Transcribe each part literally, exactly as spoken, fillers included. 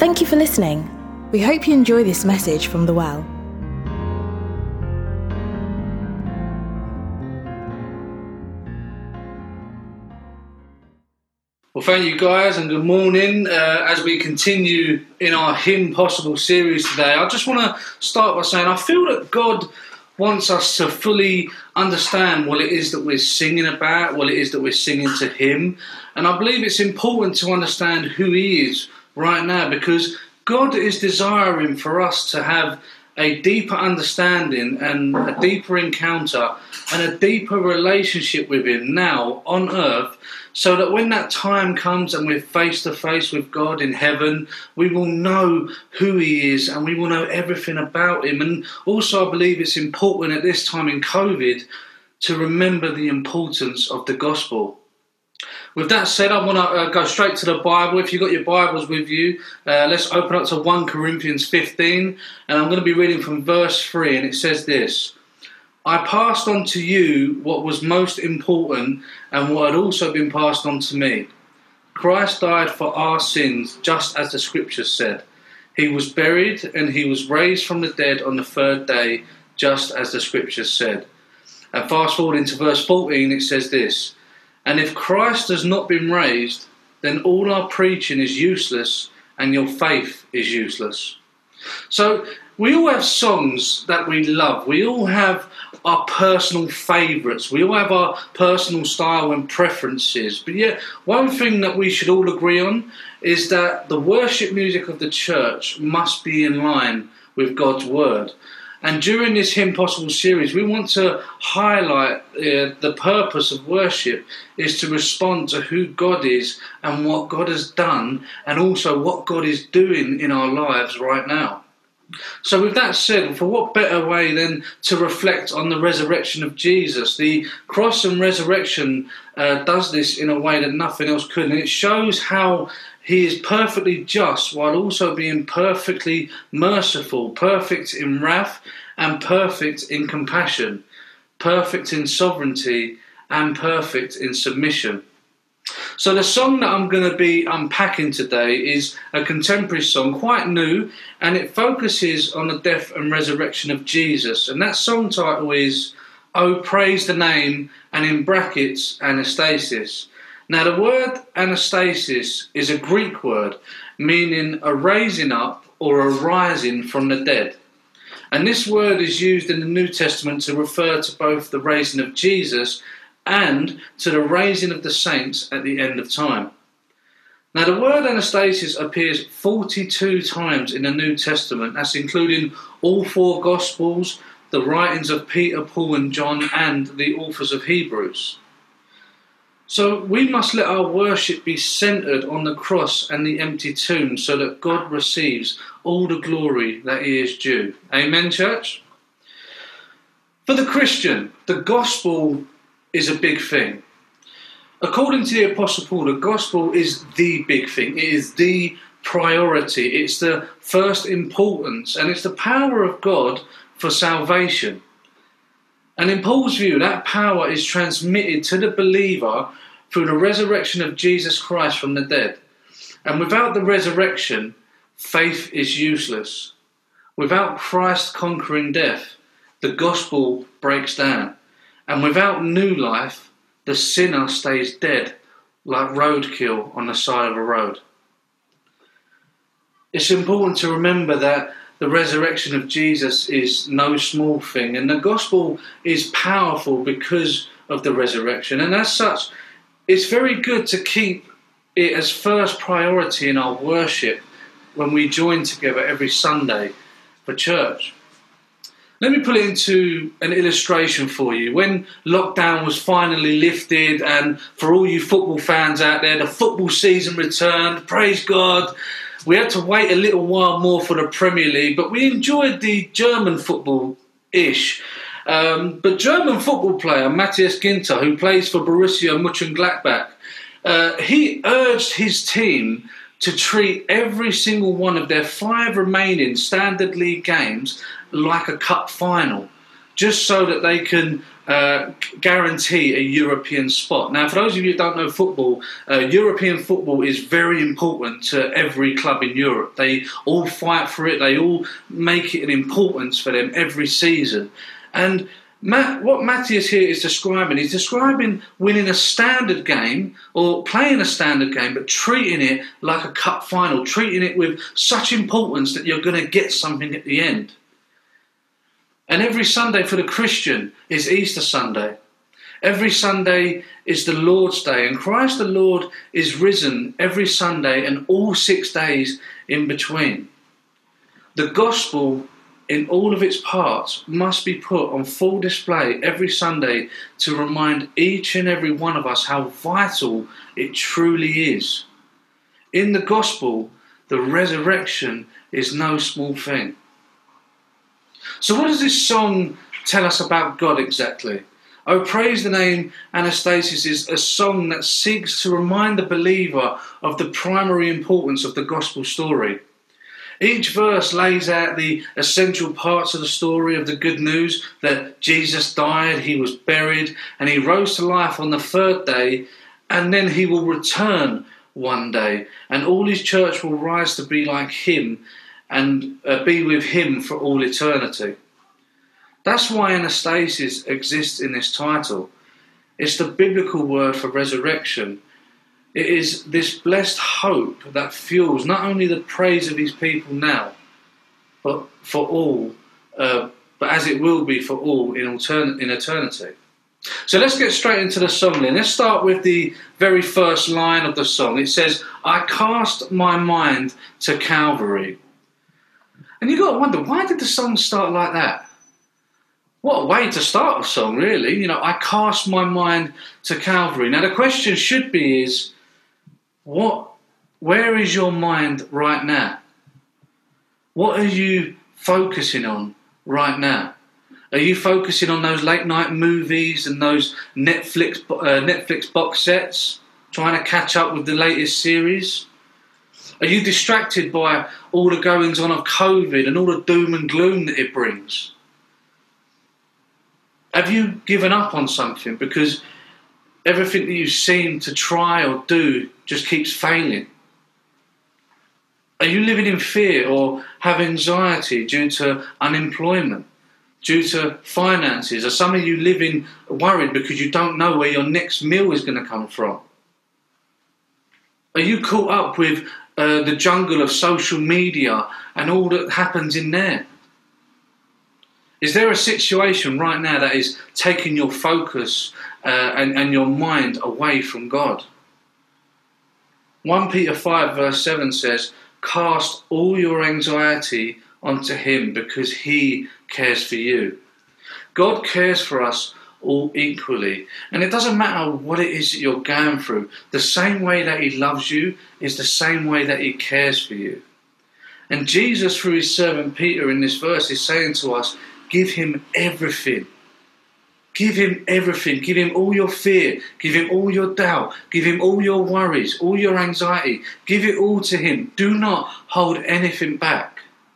Thank you for listening. We hope you enjoy this message from The Well. Well, thank you guys, and good morning. Uh, as we continue in our Him Possible series today, I just want to start by saying I feel that God wants us to fully understand what it is that we're singing about, what it is that we're singing to Him. And I believe it's important to understand who He is right now, because God is desiring for us to have a deeper understanding and a deeper encounter and a deeper relationship with Him now on earth, so that when that time comes and we're face to face with God in heaven, we will know who He is and we will know everything about Him. And also I believe it's important at this time in COVID to remember the importance of the gospel. With that said, I want to uh, go straight to the Bible. If you've got your Bibles with you, uh, let's open up to First Corinthians fifteen, and I'm going to be reading from verse three, and it says this: I passed on to you what was most important and what had also been passed on to me. Christ died for our sins, just as the Scriptures said. He was buried and He was raised from the dead on the third day, just as the Scriptures said. And fast forward into verse fourteen, it says this: And if Christ has not been raised, then all our preaching is useless and your faith is useless. So we all have songs that we love. We all have our personal favourites. We all have our personal style and preferences. But yet, one thing that we should all agree on is that the worship music of the church must be in line with God's word. And during this Him Possible series, we want to highlight uh, the purpose of worship is to respond to who God is and what God has done, and also what God is doing in our lives right now. So with that said, for what better way than to reflect on the resurrection of Jesus? The cross and resurrection uh, does this in a way that nothing else could, and it shows how He is perfectly just while also being perfectly merciful, perfect in wrath and perfect in compassion, perfect in sovereignty and perfect in submission. So the song that I'm going to be unpacking today is a contemporary song, quite new, and it focuses on the death and resurrection of Jesus. And that song title is Oh Praise the Name, and in brackets, Anastasis. Now the word anastasis is a Greek word meaning a raising up or a rising from the dead. And this word is used in the New Testament to refer to both the raising of Jesus and to the raising of the saints at the end of time. Now the word anastasis appears forty-two times in the New Testament. That's including all four Gospels, the writings of Peter, Paul and John, and the authors of Hebrews. So we must let our worship be centred on the cross and the empty tomb, so that God receives all the glory that He is due. Amen, church? For the Christian, the gospel is a big thing. According to the Apostle Paul, the gospel is the big thing. It is the priority. It's the first importance, and it's the power of God for salvation. And in Paul's view, that power is transmitted to the believer through the resurrection of Jesus Christ from the dead. And without the resurrection, faith is useless. Without Christ conquering death, the gospel breaks down. And without new life, the sinner stays dead, like roadkill on the side of a road. It's important to remember that the resurrection of Jesus is no small thing, and the gospel is powerful because of the resurrection. And as such, it's very good to keep it as first priority in our worship when we join together every Sunday for church. Let me put it into an illustration for you. When lockdown was finally lifted, and for all you football fans out there, the football season returned, praise God. We had to wait a little while more for the Premier League, but we enjoyed the German football-ish. Um, but German football player Matthias Ginter, who plays for Borussia Mönchengladbach, uh, he urged his team to treat every single one of their five remaining Standard League games like a cup final, just so that they can uh, guarantee a European spot. Now, for those of you who don't know football, uh, European football is very important to every club in Europe. They all fight for it. They all make it an importance for them every season. And Matt, what Matthias here is describing, he's describing winning a standard game or playing a standard game, but treating it like a cup final, treating it with such importance that you're going to get something at the end. And every Sunday for the Christian is Easter Sunday. Every Sunday is the Lord's Day, and Christ the Lord is risen every Sunday and all six days in between. The gospel in all of its parts must be put on full display every Sunday to remind each and every one of us how vital it truly is. In the gospel, the resurrection is no small thing. So what does this song tell us about God exactly? Oh, Praise the Name, Anastasis is a song that seeks to remind the believer of the primary importance of the gospel story. Each verse lays out the essential parts of the story of the good news that Jesus died, he was buried, and he rose to life on the third day, and then he will return one day, and all his church will rise to be like him and uh, be with him for all eternity. That's why Anastasis exists in this title. It's the biblical word for resurrection. It is this blessed hope that fuels not only the praise of his people now, but for all, uh, but as it will be for all in, altern- in eternity. So let's get straight into the song then. Let's start with the very first line of the song. It says, I cast my mind to Calvary. And you've got to wonder, why did the song start like that? What a way to start a song, really. You know, I cast my mind to Calvary. Now the question should be is, What, where is your mind right now? What are you focusing on right now? Are you focusing on those late night movies and those Netflix uh, Netflix box sets, trying to catch up with the latest series? Are you distracted by all the goings on of COVID and all the doom and gloom that it brings? Have you given up on something because everything that you seem to try or do just keeps failing? Are you living in fear or have anxiety due to unemployment, due to finances? Are some of you living worried because you don't know where your next meal is going to come from? Are you caught up with uh, the jungle of social media and all that happens in there? Is there a situation right now that is taking your focus uh, and, and your mind away from God? First Peter five verse seven says, cast all your anxiety onto him because he cares for you. God cares for us all equally. And it doesn't matter what it is that you're going through. The same way that he loves you is the same way that he cares for you. And Jesus, through his servant Peter in this verse, is saying to us, give him everything. Give him everything. Give him all your fear. Give him all your doubt. Give him all your worries, all your anxiety. Give it all to him. Do not hold anything back.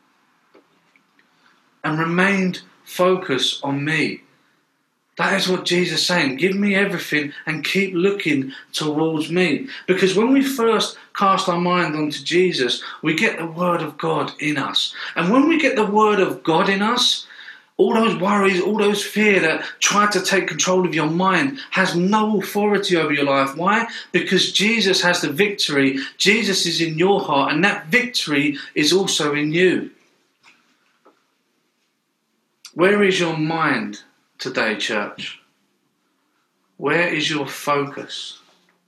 And remain focused on me. That is what Jesus is saying. Give me everything and keep looking towards me. Because when we first cast our mind onto Jesus, we get the word of God in us. And when we get the word of God in us, all those worries, all those fear that try to take control of your mind has no authority over your life. Why? Because Jesus has the victory. Jesus is in your heart, and that victory is also in you. Where is your mind today, church? Where is your focus?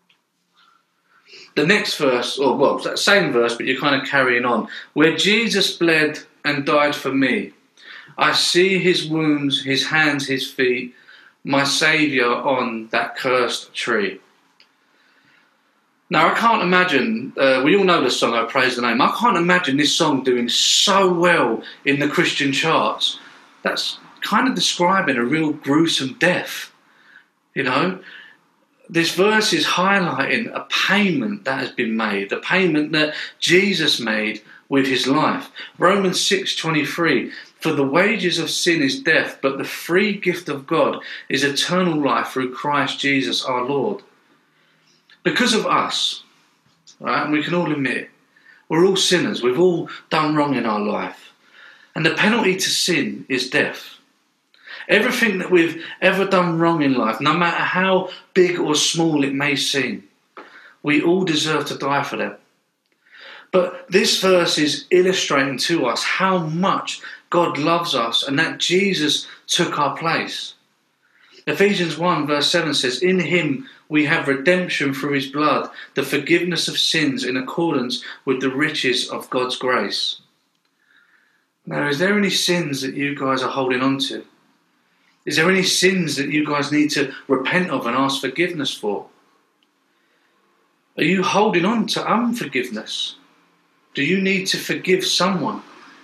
The next verse, or well, that same verse, but you're kind of carrying on. Where Jesus bled and died for me. I see his wounds, his hands, his feet, my Saviour on that cursed tree. Now, I can't imagine, uh, we all know the song, I Praise the Name. I can't imagine this song doing so well in the Christian charts. That's kind of describing a real gruesome death. You know, this verse is highlighting a payment that has been made, the payment that Jesus made with his life. Romans six twenty-three, For the wages of sin is death, but the free gift of God is eternal life through Christ Jesus our Lord. Because of us, right, and we can all admit, we're all sinners. We've all done wrong in our life. And the penalty to sin is death. Everything that we've ever done wrong in life, no matter how big or small it may seem, we all deserve to die for them. But this verse is illustrating to us how much God loves us and that Jesus took our place. Ephesians one verse seven says, "In him we have redemption through his blood, the forgiveness of sins in accordance with the riches of God's grace." Now, is there any sins that you guys are holding on to? Is there any sins that you guys need to repent of and ask forgiveness for? Are you holding on to unforgiveness? Do you need to forgive someone?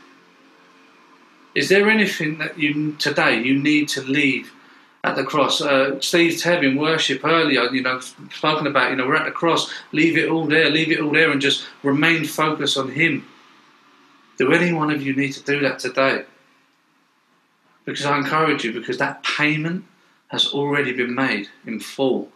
Is there anything that you today you need to leave at the cross? Uh, Steve Tebb in worship earlier, you know, spoken about, you know, we're at the cross. Leave it all there, leave it all there, and just remain focused on him. Do any one of you need to do that today? Because I encourage you, because that payment has already been made in full.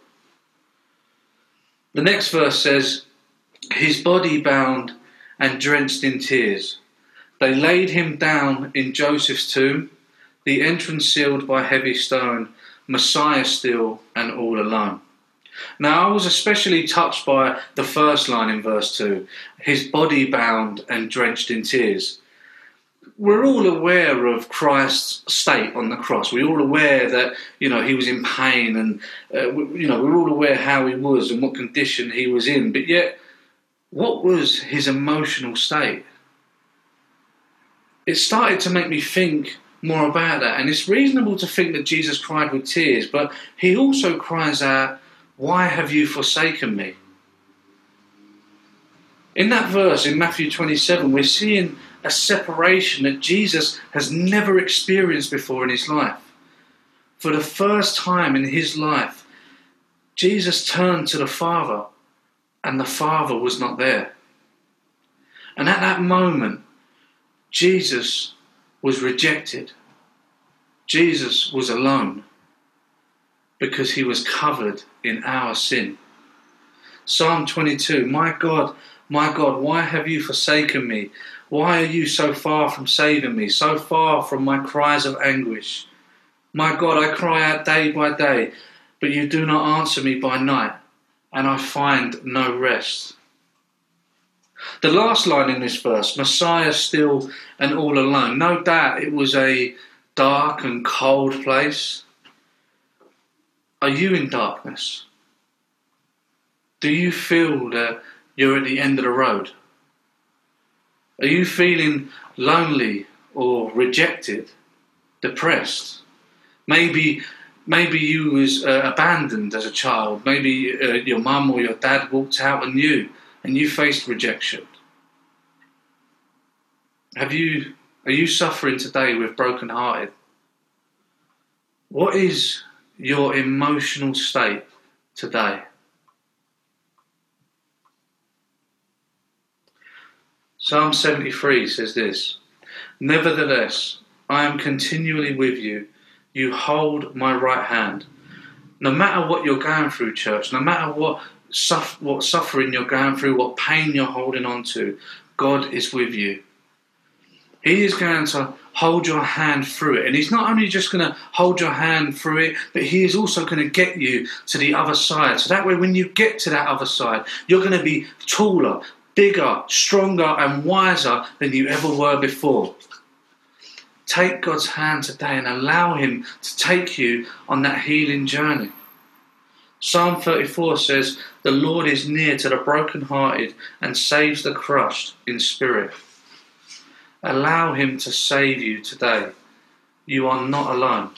The next verse says, "His body bound and drenched in tears. They laid him down in Joseph's tomb, the entrance sealed by heavy stone, Messiah still and all alone." Now, I was especially touched by the first line in verse two, "His body bound and drenched in tears." We're all aware of Christ's state on the cross. We're all aware that, you know, he was in pain, and, uh, we, you know, we're all aware how he was and what condition he was in. But yet, what was his emotional state? It started to make me think more about that. And it's reasonable to think that Jesus cried with tears, but he also cries out, "Why have you forsaken me?" In that verse, in Matthew twenty-seven, we're seeing a separation that Jesus has never experienced before in his life. For the first time in his life, Jesus turned to the Father, and the Father was not there. And at that moment, Jesus was rejected. Jesus was alone because he was covered in our sin. Psalm twenty-two, "My God, my God, why have you forsaken me? Why are you so far from saving me, so far from my cries of anguish? My God, I cry out day by day, but you do not answer me by night, and I find no rest." The last line in this verse, "Messiah still and all alone." No doubt it was a dark and cold place. Are you in darkness? Do you feel that you're at the end of the road? Are you feeling lonely or rejected, depressed? Maybe maybe you was uh, abandoned as a child. Maybe uh, your mum or your dad walked out on you and you faced rejection. Have you are you suffering today with brokenhearted? What is your emotional state today? Psalm seventy-three says this, "Nevertheless, I am continually with you. You hold my right hand." No matter what you're going through, church, no matter what, suff- what suffering you're going through, what pain you're holding on to, God is with you. He is going to hold your hand through it. And he's not only just going to hold your hand through it, but he is also going to get you to the other side. So that way, when you get to that other side, you're going to be taller, bigger, stronger and wiser than you ever were before. Take God's hand today and allow him to take you on that healing journey. Psalm thirty-four says, "The Lord is near to the brokenhearted and saves the crushed in spirit." Allow him to save you today. You are not alone.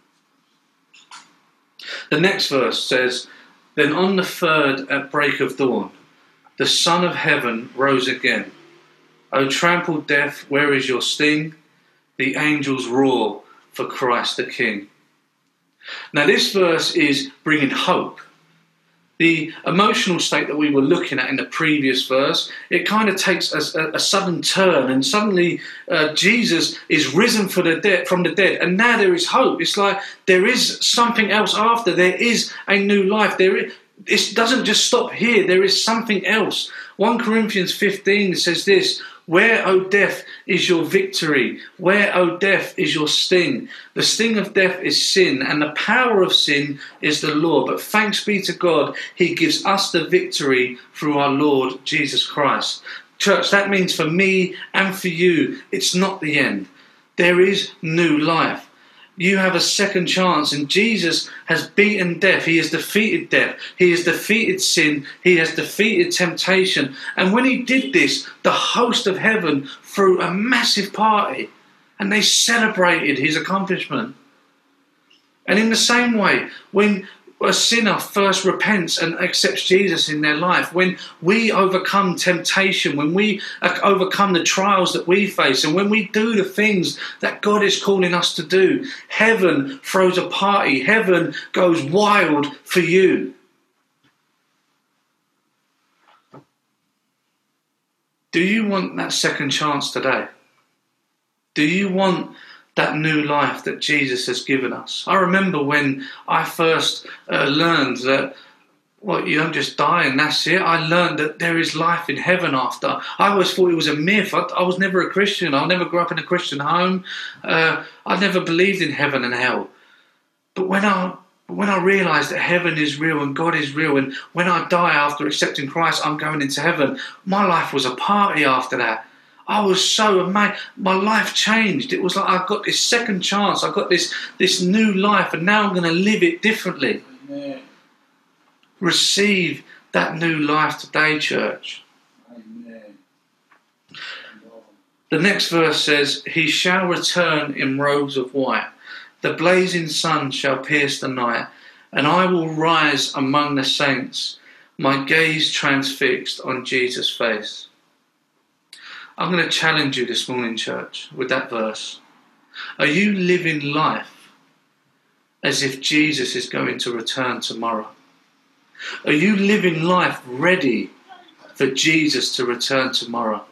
The next verse says, "Then on the third at break of dawn, the Son of Heaven rose again. O trampled death, where is your sting? The angels roar for Christ the King." Now this verse is bringing hope. The emotional state that we were looking at in the previous verse, it kind of takes a, a sudden turn, and suddenly uh, Jesus is risen for the dead, from the dead, and now there is hope. It's like there is something else after. There is a new life. There is, it doesn't just stop here. There is something else. First Corinthians fifteen says this: "Where, O death, is your victory? Where, O death, is your sting? The sting of death is sin, and the power of sin is the law. But thanks be to God, he gives us the victory through our Lord Jesus Christ." Church, that means for me and for you, it's not the end. There is new life. You have a second chance, and Jesus has beaten death. He has defeated death. He has defeated sin. He has defeated temptation. And when he did this, the host of heaven threw a massive party, and they celebrated his accomplishment. And in the same way, when a sinner first repents and accepts Jesus in their life, when we overcome temptation, when we overcome the trials that we face, and when we do the things that God is calling us to do, heaven throws a party. Heaven goes wild for you. Do you want that second chance today? Do you want that new life that Jesus has given us? I remember when I first uh, learned that, well, you don't just die and that's it. I learned that there is life in heaven after. I always thought it was a myth. I, I was never a Christian. I never grew up in a Christian home. Uh, I never believed in heaven and hell. But when I when I realised that heaven is real and God is real, and when I die after accepting Christ, I'm going into heaven, my life was a party after that. I was so amazed. My life changed. It was like I got this second chance. I got this, this new life, and now I'm going to live it differently. Amen. Receive that new life today, church. Amen. The next verse says, "He shall return in robes of white. The blazing sun shall pierce the night, and I will rise among the saints, my gaze transfixed on Jesus' face." I'm going to challenge you this morning, church, with that verse. Are you living life as if Jesus is going to return tomorrow? Are you living life ready for Jesus to return tomorrow?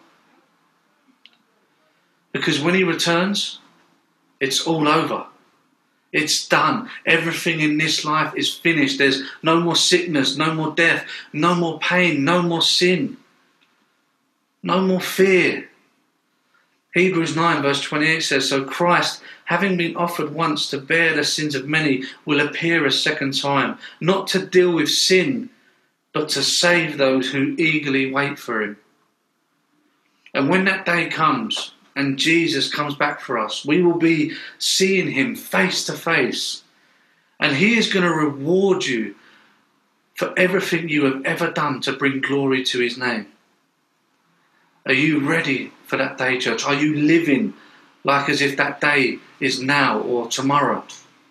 Because when he returns, it's all over. It's done. Everything in this life is finished. There's no more sickness, no more death, no more pain, no more sin. No more fear. Hebrews nine verse twenty-eight says, "So Christ, having been offered once to bear the sins of many, will appear a second time, not to deal with sin, but to save those who eagerly wait for him." And when that day comes and Jesus comes back for us, we will be seeing him face to face. And he is going to reward you for everything you have ever done to bring glory to his name. Are you ready for that day, church? Are you living like as if that day is now or tomorrow?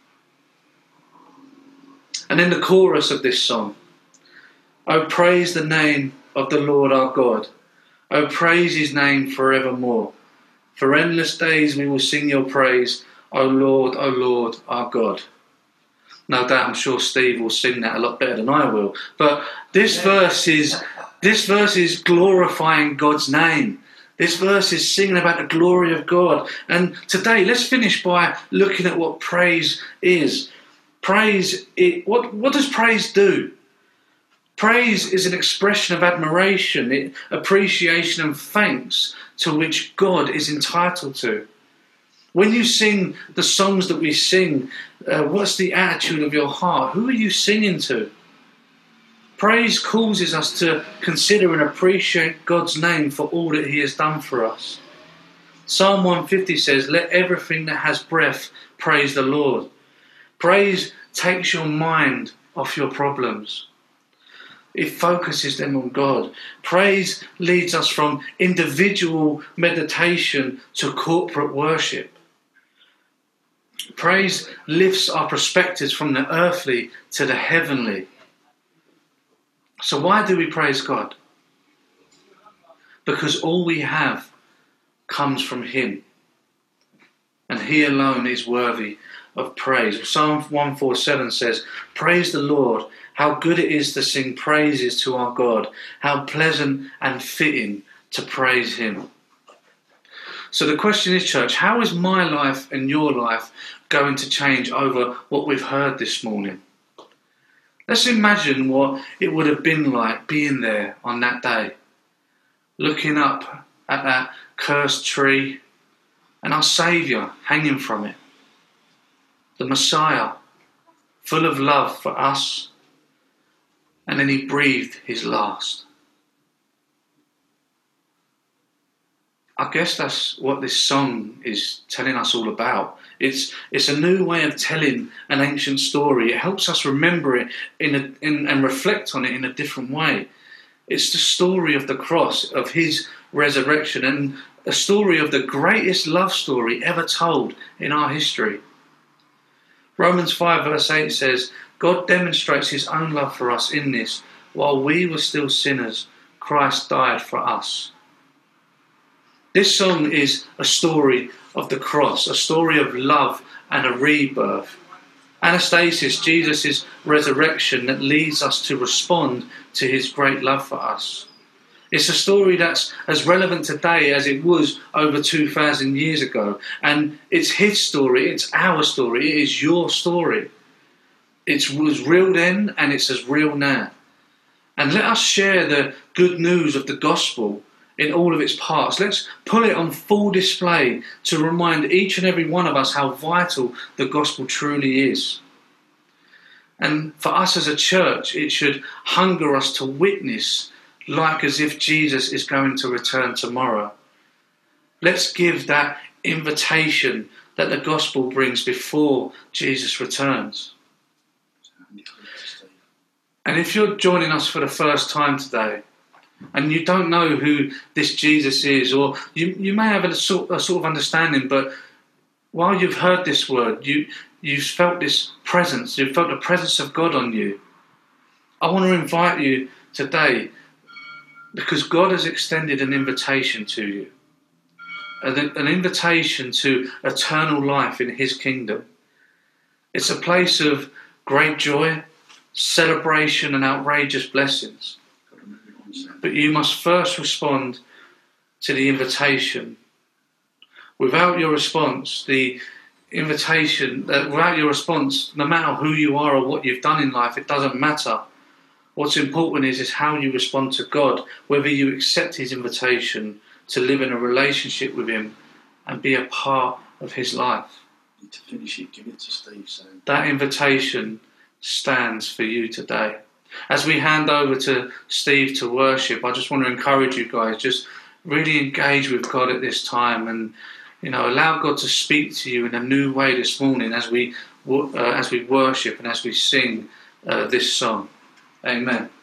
And in the chorus of this song, "Oh, praise the name of the Lord our God. Oh, praise his name forevermore. For endless days we will sing your praise, O Lord, O Lord, our God." No doubt, I'm sure Steve will sing that a lot better than I will. But this verse is this verse is glorifying God's name. This verse is singing about the glory of God. And today, let's finish by looking at what praise is. Praise, it, what, what does praise do? Praise is an expression of admiration, it, appreciation and thanks to which God is entitled to. When you sing the songs that we sing, uh, what's the attitude of your heart? Who are you singing to? Praise causes us to consider and appreciate God's name for all that he has done for us. Psalm one fifty says, "Let everything that has breath praise the Lord." Praise takes your mind off your problems. It focuses them on God. Praise leads us from individual meditation to corporate worship. Praise lifts our perspectives from the earthly to the heavenly. So why do we praise God? Because all we have comes from him. And he alone is worthy of praise. Psalm one forty-seven says, "Praise the Lord, how good it is to sing praises to our God, how pleasant and fitting to praise him." So the question is, church, how is my life and your life going to change over what we've heard this morning? Let's imagine what it would have been like being there on that day, looking up at that cursed tree and our Saviour hanging from it, the Messiah, full of love for us, and then he breathed his last. I guess that's what this song is telling us all about. It's it's a new way of telling an ancient story. It helps us remember it in, a, in and reflect on it in a different way. It's the story of the cross, of his resurrection, and a story of the greatest love story ever told in our history. Romans five verse eight says, "God demonstrates his own love for us in this, while we were still sinners, Christ died for us." This song is a story of the cross, a story of love and a rebirth. Anastasis, Jesus' resurrection that leads us to respond to his great love for us. It's a story that's as relevant today as it was over two thousand years ago. And it's his story, it's our story, it is your story. It was real then and it's as real now. And let us share the good news of the gospel in all of its parts. Let's put it on full display to remind each and every one of us how vital the gospel truly is. And for us as a church, it should hunger us to witness like as if Jesus is going to return tomorrow. Let's give that invitation that the gospel brings before Jesus returns. And if you're joining us for the first time today, and you don't know who this Jesus is, or you, you may have a sort, a sort of understanding, but while you've heard this word, you, you've felt this presence, you've felt the presence of God on you. I want to invite you today, because God has extended an invitation to you, an, an invitation to eternal life in his kingdom. It's a place of great joy, celebration and outrageous blessings. But you must first respond to the invitation. Without your response, the invitation, uh, without your response, no matter who you are or what you've done in life, it doesn't matter. What's important is, is how you respond to God, whether you accept his invitation to live in a relationship with him and be a part of his life. To finish it, give it to Steve. So. That invitation stands for you today. As we hand over to Steve to worship, I just want to encourage you guys, just really engage with God at this time, and you know, allow God to speak to you in a new way this morning as we uh, as we worship and as we sing uh, this song. Amen.